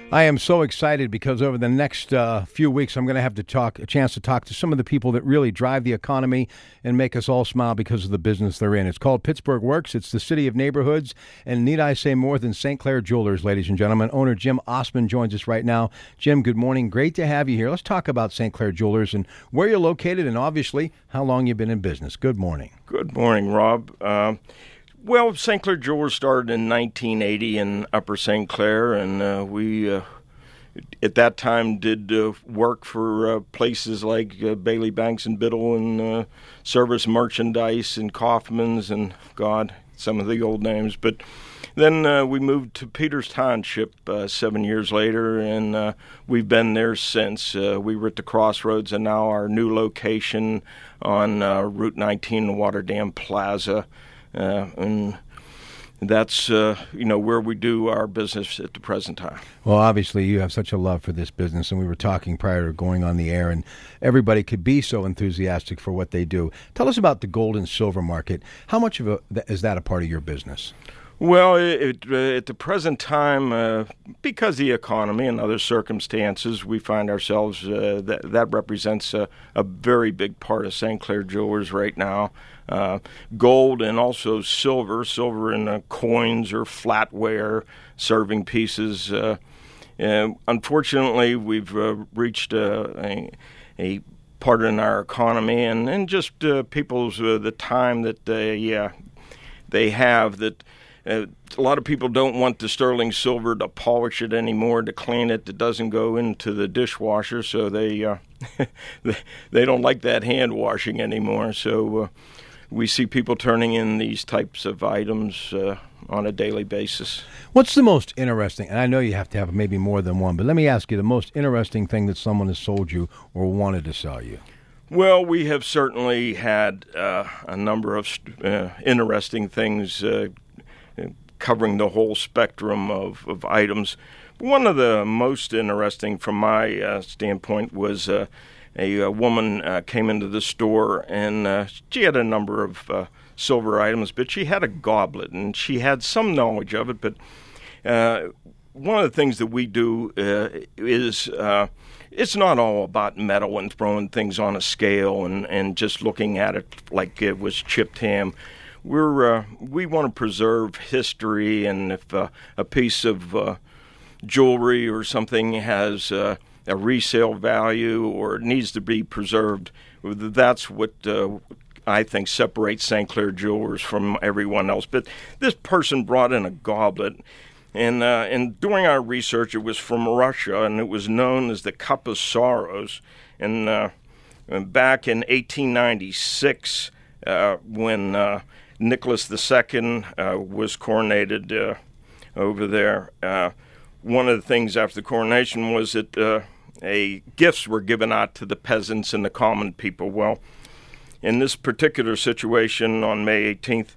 I am so excited because over the next few weeks, I'm going to have a chance to talk to some of the people that really drive the economy and make us all smile because of the business they're in. It's called Pittsburgh Works. It's the city of neighborhoods. And need I say more than St. Clair Jewelers, ladies and gentlemen. Owner Jim Osman joins us right now. Jim, good morning. Great to have you here. Let's talk about St. Clair Jewelers and where you're located and obviously how long you've been in business. Good morning. Good morning, Rob. Well, St. Clair Jewelers started in 1980 in Upper St. Clair, and we, at that time, did work for places like Bailey Banks and Biddle and Service Merchandise and Kaufman's and, God, some of the old names. But then we moved to Peters Township 7 years later, and we've been there since. We were at the Crossroads, and now our new location on Route 19 in Waterdam Plaza. And that's, where we do our business at the present time. Well, obviously, you have such a love for this business, and we were talking prior to going on the air, and everybody could be so enthusiastic for what they do. Tell us about the gold and silver market. How much is that a part of your business? Well, at the present time, because of the economy and other circumstances, we find ourselves, that represents a very big part of St. Clair Jewelers right now. Gold and also silver in coins or flatware, serving pieces. Unfortunately, we've reached a part in our economy and just people's the time that they have that. A lot of people don't want the sterling silver to polish it anymore, to clean it. It doesn't go into the dishwasher, so they don't like that hand washing anymore. So we see people turning in these types of items on a daily basis. What's the most interesting, and I know you have to have maybe more than one, but let me ask you the most interesting thing that someone has sold you or wanted to sell you? Well, we have certainly had a number of interesting things covering the whole spectrum of items. One of the most interesting from my standpoint was a woman came into the store, and she had a number of silver items, but she had a goblet, and she had some knowledge of it. But one of the things that we do is it's not all about metal and throwing things on a scale and just looking at it like it was chipped ham. We want to preserve history, and if a piece of jewelry or something has a resale value or needs to be preserved, that's what I think separates St. Clair Jewelers from everyone else. But this person brought in a goblet, and during our research, it was from Russia, and it was known as the Cup of Sorrows. And back in 1896, when Nicholas II was coronated over there. One of the things after the coronation was that gifts were given out to the peasants and the common people. Well, in this particular situation on May 18th,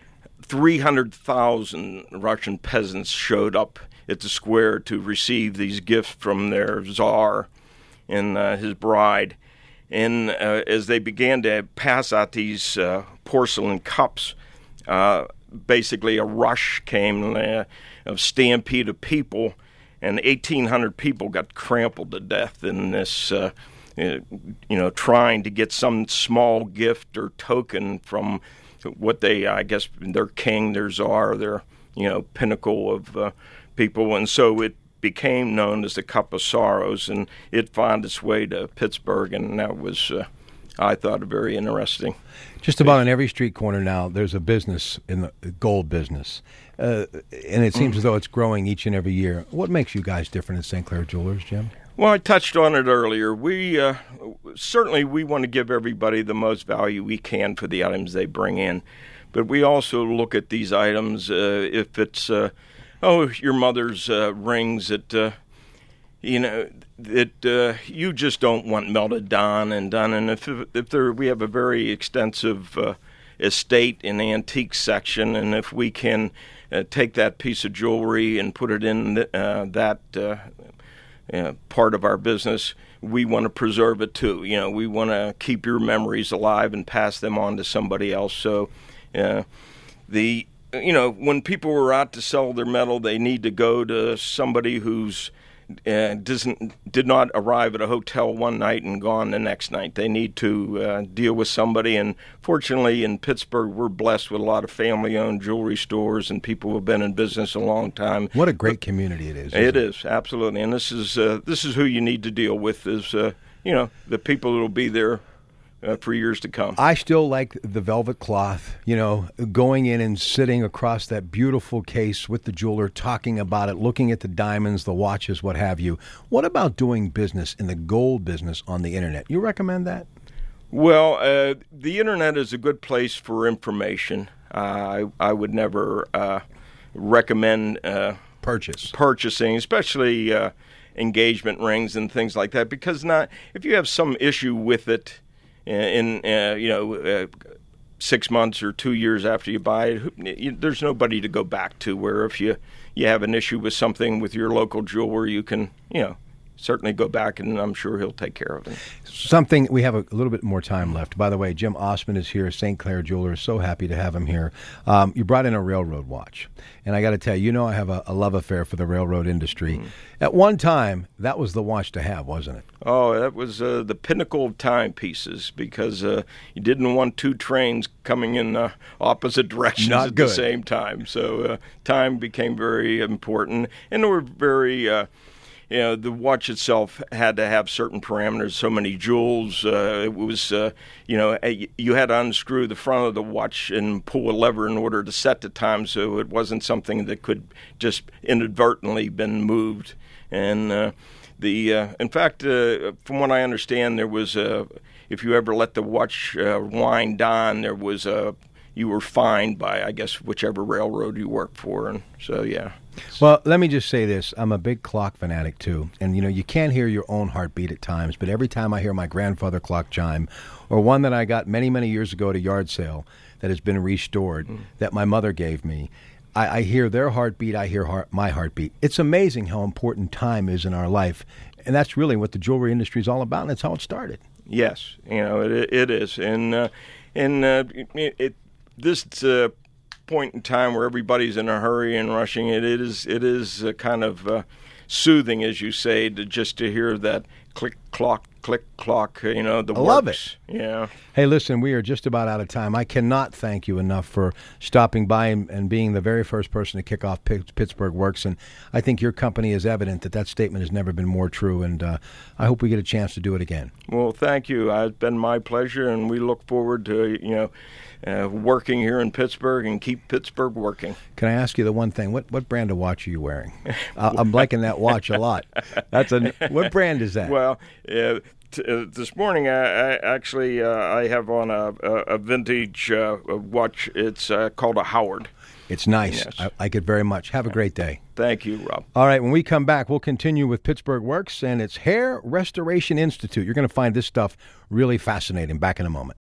300,000 Russian peasants showed up at the square to receive these gifts from their Tsar and his bride. And as they began to pass out these porcelain cups, basically a rush came of stampede of people, and 1,800 people got trampled to death in this, trying to get some small gift or token from what they, I guess, their king, their Tsar, their, pinnacle of people. And so it became known as the Cup of Sorrows, and it found its way to Pittsburgh, and that was, I thought, very interesting. Just about on every street corner now, there's a business in the gold business, and it seems as though it's growing each and every year. What makes you guys different at St. Clair Jewelers, Jim? Well, I touched on it earlier. We certainly want to give everybody the most value we can for the items they bring in, but we also look at these items if it's your mother's rings that you just don't want melted down. And if we have a very extensive estate in the antique section, and if we can take that piece of jewelry and put it in that part of our business, we want to preserve it too. We want to keep your memories alive and pass them on to somebody else. So when people are out to sell their metal, they need to go to somebody who's did not arrive at a hotel one night and gone the next night. They need to deal with somebody. And fortunately, in Pittsburgh, we're blessed with a lot of family-owned jewelry stores and people who have been in business a long time. What a great community it is. It is, absolutely. And this is who you need to deal with is, the people that will be there for years to come. I still like the velvet cloth, going in and sitting across that beautiful case with the jeweler, talking about it, looking at the diamonds, the watches, what have you. What about doing business in the gold business on the internet? You recommend that? Well, the internet is a good place for information. I would never recommend purchasing, especially engagement rings and things like that, because if you have some issue with it in 6 months or 2 years after you buy it, there's nobody to go back to. Where if you have an issue with something with your local jeweler, you can certainly go back, and I'm sure he'll take care of it. We have a little bit more time left. By the way, Jim Osmond is here, St. Clair Jewelers. So happy to have him here. You brought in a railroad watch, and I got to tell you, I have a love affair for the railroad industry. Mm-hmm. At one time, that was the watch to have, wasn't it? Oh, that was the pinnacle of timepieces, because you didn't want two trains coming in opposite directions at the same time. So time became very important, and there were very... the watch itself had to have certain parameters, so many jewels. It was, you had to unscrew the front of the watch and pull a lever in order to set the time, so it wasn't something that could just inadvertently been moved. And in fact, from what I understand, there was if you ever let the watch wind down, there was you were fined by, I guess, whichever railroad you worked for. And so, yeah. Well, let me just say this. I'm a big clock fanatic, too. And, you can't hear your own heartbeat at times, but every time I hear my grandfather clock chime, or one that I got many, many years ago at a yard sale that has been restored, that my mother gave me, I hear their heartbeat, I hear my heartbeat. It's amazing how important time is in our life, and that's really what the jewelry industry is all about, and that's how it started. Yes, it is. And this point in time where everybody's in a hurry and rushing, it is kind of soothing, as you say, to hear that click clock, the I love it. Yeah. Hey, listen, we are just about out of time. I cannot thank you enough for stopping by and being the very first person to kick off Pittsburgh Works, and I think your company is evident that statement has never been more true, and I hope we get a chance to do it again. Well, thank you. It's been my pleasure, and we look forward to, working here in Pittsburgh and keep Pittsburgh working. Can I ask you the one thing? What brand of watch are you wearing? I'm liking that watch a lot. What brand is that? Well, this morning I have on a vintage watch. It's called a Howard. It's nice. Yes. I like it very much. Have a great day. Thank you, Rob. All right, when we come back, we'll continue with Pittsburgh Works and its Hair Restoration Institute. You're going to find this stuff really fascinating. Back in a moment.